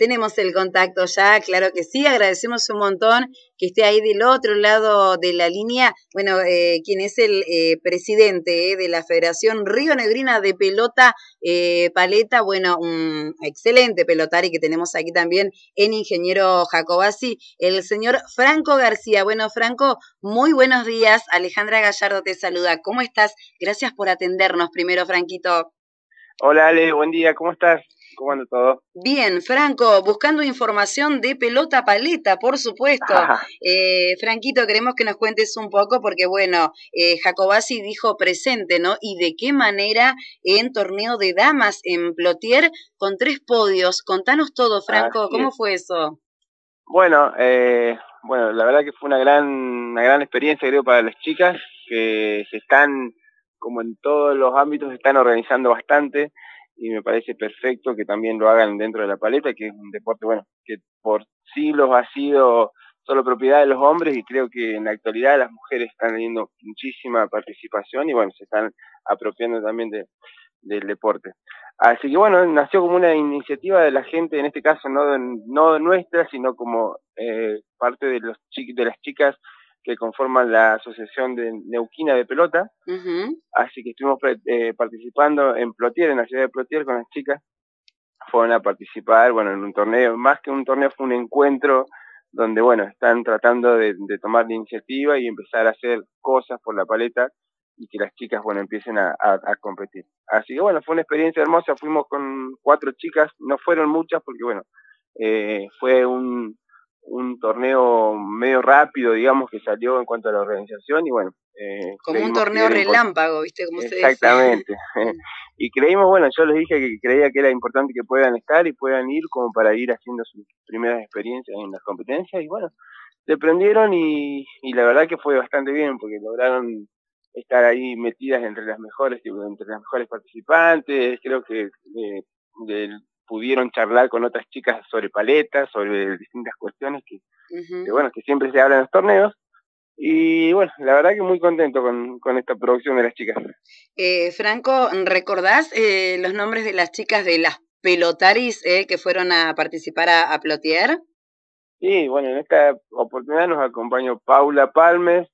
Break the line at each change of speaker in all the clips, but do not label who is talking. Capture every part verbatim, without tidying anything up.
tenemos el contacto ya, claro que sí, agradecemos un montón que esté ahí del otro lado de la línea, bueno, eh, quien es el eh, presidente eh, de la Federación Rionegrina de Pelota eh, Paleta, bueno, un excelente pelotari que tenemos aquí también en Ingeniero Jacobacci, el señor Franco García. Bueno, Franco, muy buenos días, Alejandra Gallardo te saluda, ¿cómo estás? Gracias por atendernos primero, Franquito.
Hola Ale, buen día, ¿cómo estás? ¿Cómo anda todo?
Bien, Franco, buscando información de pelota paleta, por supuesto. Eh, Franquito, queremos que nos cuentes un poco porque, bueno, eh, Jacobacci dijo presente, ¿no? Y de qué manera en torneo de damas en Plotier con tres podios. Contanos todo, Franco,
Así
¿cómo
es.
fue eso?
Bueno, eh, bueno, la verdad que fue una gran, una gran experiencia, creo, para las chicas que se están, como en todos los ámbitos, se están organizando bastante y me parece perfecto que también lo hagan dentro de la paleta, que es un deporte, bueno, que por siglos ha sido solo propiedad de los hombres y creo que en la actualidad las mujeres están teniendo muchísima participación y bueno, se están apropiando también de, del deporte. Así que bueno, nació como una iniciativa de la gente, en este caso no, de, no nuestra, sino como eh, parte de, los chi de las chicas que conforman la Asociación de Neuquina de Pelota.
Uh-huh.
Así que estuvimos eh, participando en Plotier, en la ciudad de Plotier con las chicas. Fueron a participar, bueno, en un torneo, más que un torneo fue un encuentro donde, bueno, están tratando de, de tomar la iniciativa y empezar a hacer cosas por la paleta y que las chicas, bueno, empiecen a, a, a competir. Así que, bueno, fue una experiencia hermosa, fuimos con cuatro chicas, no fueron muchas porque, bueno, eh, fue un, un torneo medio rápido, digamos, que salió en cuanto a la organización y, bueno, eh,
como un torneo relámpago, ¿viste? Como se dice.
Exactamente. Y creímos, bueno, yo les dije que creía que era importante que puedan estar y puedan ir como para ir haciendo sus primeras experiencias en las competencias y bueno, se prendieron y, y la verdad que fue bastante bien porque lograron estar ahí metidas entre las mejores, entre las mejores participantes, creo que eh, de, pudieron charlar con otras chicas sobre paletas, sobre distintas cuestiones que, uh-huh. que bueno, que siempre se hablan en los torneos. Y bueno, la verdad que muy contento con, con esta producción de las chicas.
Eh, Franco, ¿recordás eh, los nombres de las chicas de las pelotaris eh, que fueron a participar a, a Plotier?
Sí, bueno, en esta oportunidad nos acompañó Paula Palmes,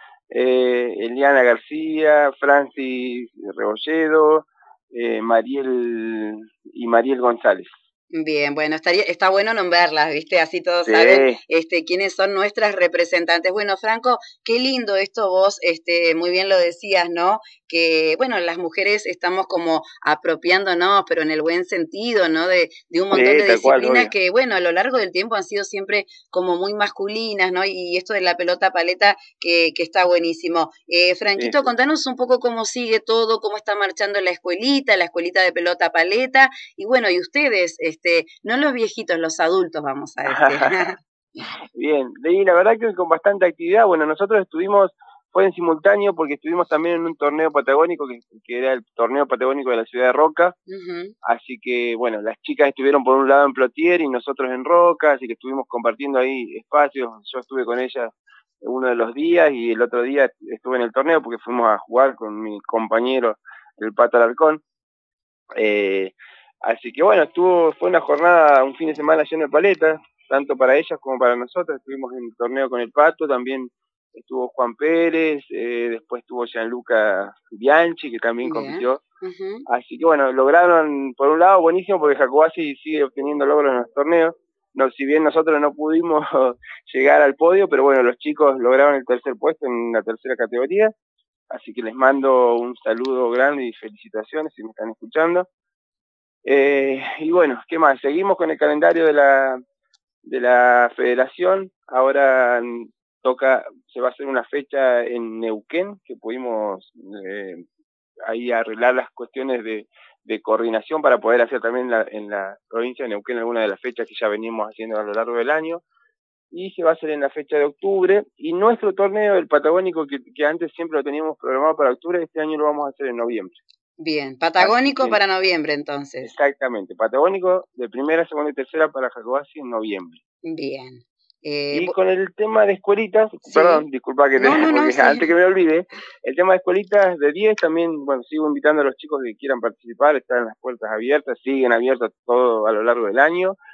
eh, Eliana García, Francis Rebolledo, eh, Mariel y Mariel González.
Bien, bueno, estaría, está bueno nombrarlas, ¿viste? Así todos
sí.
saben este, quiénes son nuestras representantes. Bueno, Franco, qué lindo esto vos, este, muy bien lo decías, ¿no? Que, bueno, las mujeres estamos como apropiándonos, pero en el buen sentido, ¿no? De, de un montón
sí,
de disciplinas
cual,
que, bueno, a lo largo del tiempo han sido siempre como muy masculinas, ¿no? Y esto de la pelota paleta que, que está buenísimo. Eh, Franquito, sí, sí. Contanos un poco cómo sigue todo, cómo está marchando la escuelita, la escuelita de pelota paleta, y bueno, y ustedes, este, Este, no los viejitos, los adultos, vamos a decir.
Bien, y la verdad que con bastante actividad, bueno, nosotros estuvimos, fue en simultáneo porque estuvimos también en un torneo patagónico, que, que era el torneo patagónico de la ciudad de Roca, uh-huh. Así que, bueno, las chicas estuvieron por un lado en Plotier y nosotros en Roca, así que estuvimos compartiendo ahí espacios, yo estuve con ellas uno de los días y el otro día estuve en el torneo porque fuimos a jugar con mi compañero, el Pato Alarcón, eh, así que bueno, estuvo, fue una jornada, un fin de semana lleno de paletas, tanto para ellas como para nosotros. Estuvimos en el torneo con el Pato, también estuvo Juan Pérez, eh, después estuvo Gianluca Bianchi, que también Bien. compitió. Uh-huh. Así que bueno, lograron, por un lado, buenísimo, porque Jacobacci sigue obteniendo logros en los torneos. No, si bien nosotros no pudimos llegar al podio, pero bueno, los chicos lograron el tercer puesto en la tercera categoría. Así que les mando un saludo grande y felicitaciones si me están escuchando. Eh, y bueno, ¿qué más? Seguimos con el calendario de la de la federación. Ahora toca, se va a hacer una fecha en Neuquén, que pudimos eh, ahí arreglar las cuestiones de, de coordinación para poder hacer también la, en la provincia de Neuquén alguna de las fechas que ya venimos haciendo a lo largo del año. Y se va a hacer en la fecha de octubre, y nuestro torneo, el patagónico, que, que antes siempre lo teníamos programado para octubre, este año lo vamos a hacer en noviembre.
Bien, patagónico que, para noviembre entonces.
Exactamente, patagónico de primera, segunda y tercera para Jacobacci en noviembre.
Bien.
Eh, y con el tema de escuelitas, ¿sí? Perdón, disculpa que te,
no, no,
porque
no, sí.
antes que me olvide, el tema de escuelitas de diez también, bueno, sigo invitando a los chicos que quieran participar, están las puertas abiertas, siguen abiertas todo a lo largo del año.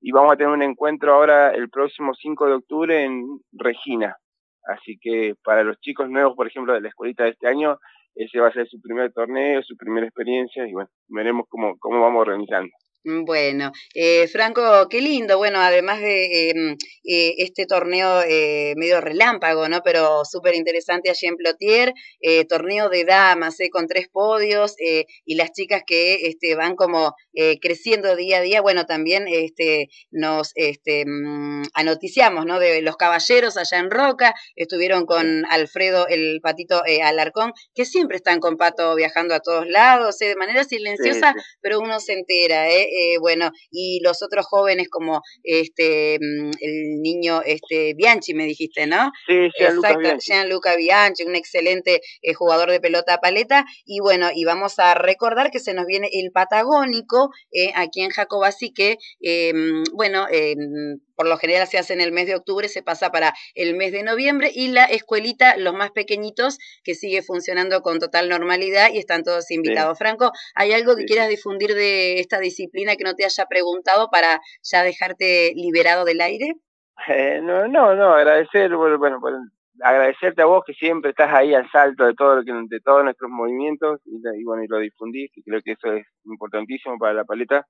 y vamos a tener un encuentro ahora el próximo cinco de octubre en Regina. Así que para los chicos nuevos, por ejemplo, de la escuelita de este año, ese va a ser su primer torneo, su primera experiencia, y bueno, veremos cómo, cómo vamos organizando.
Bueno, eh, Franco, qué lindo, bueno, además de eh, eh, este torneo eh, medio relámpago, ¿no? Pero súper interesante allí en Plotier, eh, torneo de damas, eh, con tres podios, eh, y las chicas que este, van como eh, creciendo día a día, bueno, también este, nos este, mm, anoticiamos, ¿no? De los caballeros allá en Roca, estuvieron con Alfredo, el Patito eh, Alarcón, que siempre están con Pato viajando a todos lados, eh, de manera silenciosa, sí, sí. Pero uno se entera, ¿eh? Eh, bueno, y los otros jóvenes como este el niño este Bianchi, me dijiste, ¿no?
Sí, Gianluca Bianchi.
Gianluca Bianchi, un excelente eh, jugador de pelota paleta, y bueno, y vamos a recordar que se nos viene el Patagónico eh, aquí en Jacobací, que eh, bueno, eh, por lo general se hace en el mes de octubre, se pasa para el mes de noviembre, y la escuelita, los más pequeñitos, que sigue funcionando con total normalidad y están todos invitados. Sí. Franco, ¿hay algo que sí. quieras difundir de esta disciplina que no te haya preguntado para ya dejarte liberado del aire?
Eh, no, no, no, agradecer, bueno, bueno, agradecerte a vos que siempre estás ahí al salto de todo lo que, de todos nuestros movimientos y, y bueno, y lo difundís, que creo que eso es importantísimo para la paleta.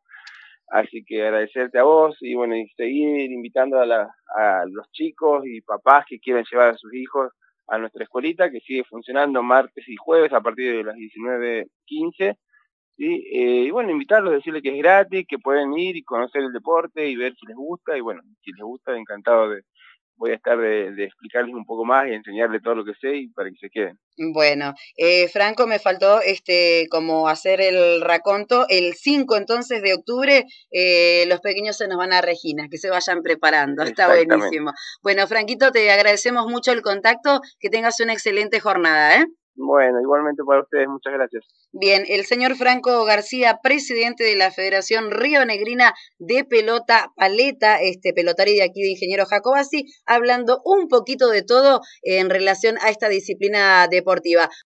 Así que agradecerte a vos y bueno, y seguir invitando a, la, a los chicos y papás que quieran llevar a sus hijos a nuestra escuelita, que sigue funcionando martes y jueves a partir de las diecinueve quince. ¿Sí? Eh, y bueno, invitarlos, decirles que es gratis, que pueden ir y conocer el deporte y ver si les gusta, y bueno, si les gusta, encantado de, voy a estar de, de explicarles un poco más y enseñarles todo lo que sé y para que se queden.
Bueno, eh, Franco, me faltó este como hacer el raconto, el cinco entonces de octubre, eh, los pequeños se nos van a Regina, que se vayan preparando, está buenísimo. Bueno, Franquito, te agradecemos mucho el contacto, que tengas una excelente jornada, ¿eh?
Bueno, igualmente para ustedes, muchas gracias.
Bien, el señor Franco García, presidente de la Federación Rionegrina de Pelota Paleta, este pelotario de aquí de Ingeniero Jacobací, hablando un poquito de todo en relación a esta disciplina deportiva.